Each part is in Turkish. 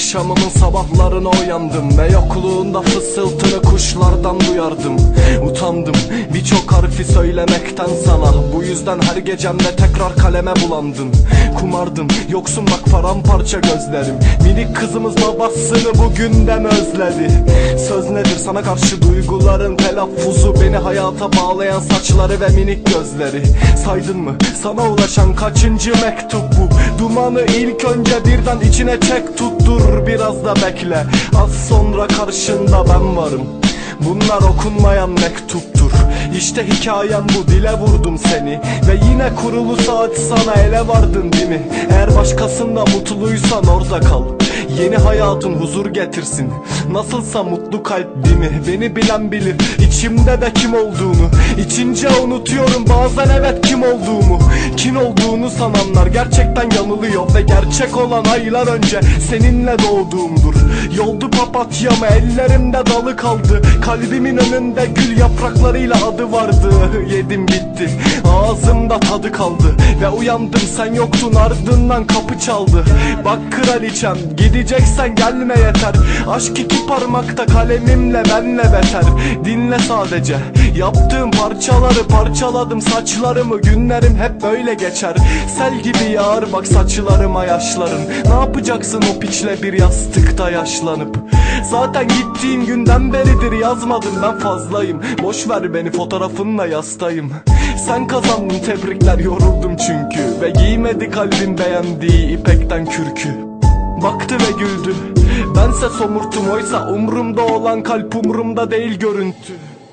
akşamımın sabahlarına uyandım ve yokluğunda fısıltını kuşlardan duyardım. Utandım birçok harfi söylemekten sana, bu yüzden her gecemde tekrar kaleme bulandım. Kumardım yoksun bak paramparça gözlerim, minik kızımız babasını bugünden özledi. Söz nedir sana karşı duyguların telaffuzu, beni hayata bağlayan saçları ve minik gözleri. Saydın mı sana ulaşan kaçıncı mektup bu? Dumanı ilk önce birden içine çek, tuttur biraz da bekle, az sonra karşında ben varım. Bunlar okunmayan mektuptur. İşte hikayem bu, dile vurdum seni ve yine kurulu saat sana ele vardın değil mi? Eğer başkasında mutluysan orada kal, yeni hayatın huzur getirsin. Nasılsa mutlu kalp değil mi? Beni bilen bilir içimde de kim olduğunu. İçince unutuyorum bazen evet kim olduğumu. Kim olduğunu sananlar gerçekten yanılıyor ve gerçek olan aylar önce seninle doğduğumdur. Yoldu papatyamı, ellerimde dalı kaldı, kalbimin önünde gül yapraklarıyla adı vardı. Yedim bitti, ağzımda tadı kaldı ve uyandım sen yoktun, ardından kapı çaldı. Bak kraliçem, gideceksen gelme yeter. Aşk iki parmakta, kalemimle benle beter. Dinle sadece, yaptığım parçaları parçaladım saçlarımı. Günlerim hep böyle geçer, sel gibi yağar bak saçlarıma yaşlarım. Ne yapacaksın o piçle bir yastıkta yaşlanıp? Zaten gittiğin günden beridir yazmadım ben fazlayım. Boş ver beni, fotoğrafınla yastayım. Sen kazandın tebrikler, yoruldum çünkü ve giymedi kalbim beğendiği ipekten kürkü. Baktı ve güldü, bense somurtum, oysa umrumda olan kalp umrumda değil görüntü.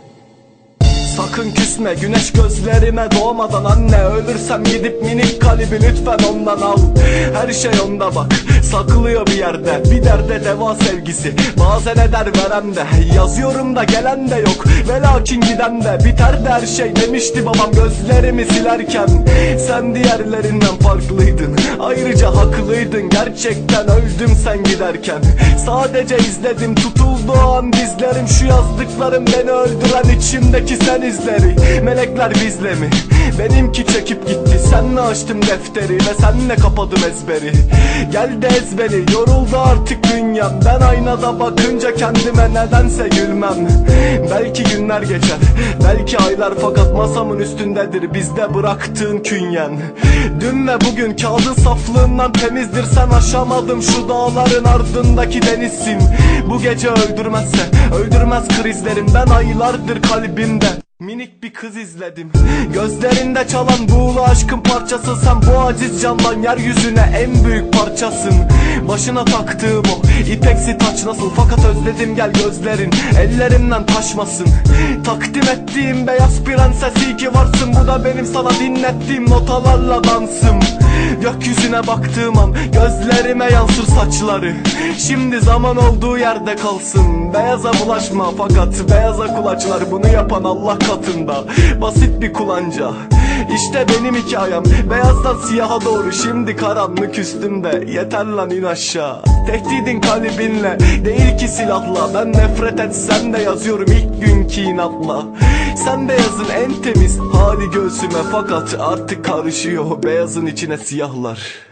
Sakın küsme güneş gözlerime doğmadan anne, ölürsem gidip minik kalbi lütfen ondan al. Her şey onda bak, saklıyor bir yerde, bir derde deva sevgisi. Bazen eder verem de, yazıyorum da gelen de yok ve lakin giden de. Biter de her şey demişti babam gözlerimi silerken. Sen diğerlerinden farklıydın, ayrıca haklıydın. Gerçekten öldüm sen giderken. Sadece izledim, tutuldu o an dizlerim. Şu yazdıklarım beni öldüren içimdeki sen izleri. Melekler bizle mi? Benimki çekip gitti. Senle açtım defteri ve senle kapadım ezberi. Gel de ez beni, yoruldu artık dünyam. Ben aynada bakınca kendime nedense gülmem. Belki günler geçer, belki aylar, fakat masamın üstündedir bizde bıraktığın künyen. Dün ve bugün kağıdın saflığından temizdir. Sen aşamadım şu dağların ardındaki denizsin. Bu gece öldürmezse öldürmez krizlerim. Ben aylardır kalbimde minik bir kız izledim. Gözlerinde çalan buğulu aşkın parçası. Sen bu aciz candan yeryüzüne en büyük parçasın. Başına taktığım o ipeksi taç nasıl, fakat özledim gel gözlerin ellerimden taşmasın. Takdim ettiğim beyaz prenses, iyi ki varsın. Bu da benim sana dinlettiğim notalarla dansım. Gökyüzüne baktığım an gözlerime yansır saçları. Şimdi zaman olduğu yerde kalsın. Beyaza bulaşma, fakat beyaza kulaçlar. Bunu yapan Allah katında basit bir kulanca. İşte benim hikayem, beyazdan siyaha doğru. Şimdi karanlık üstümde, yeter lan in aşağı. Tehdidin kalbinle değil ki silahla. Ben nefret etsem de yazıyorum ilk günkü inatla. Sen beyazın en temiz hali göğsüme, fakat artık karışıyor beyazın içine siyahlar.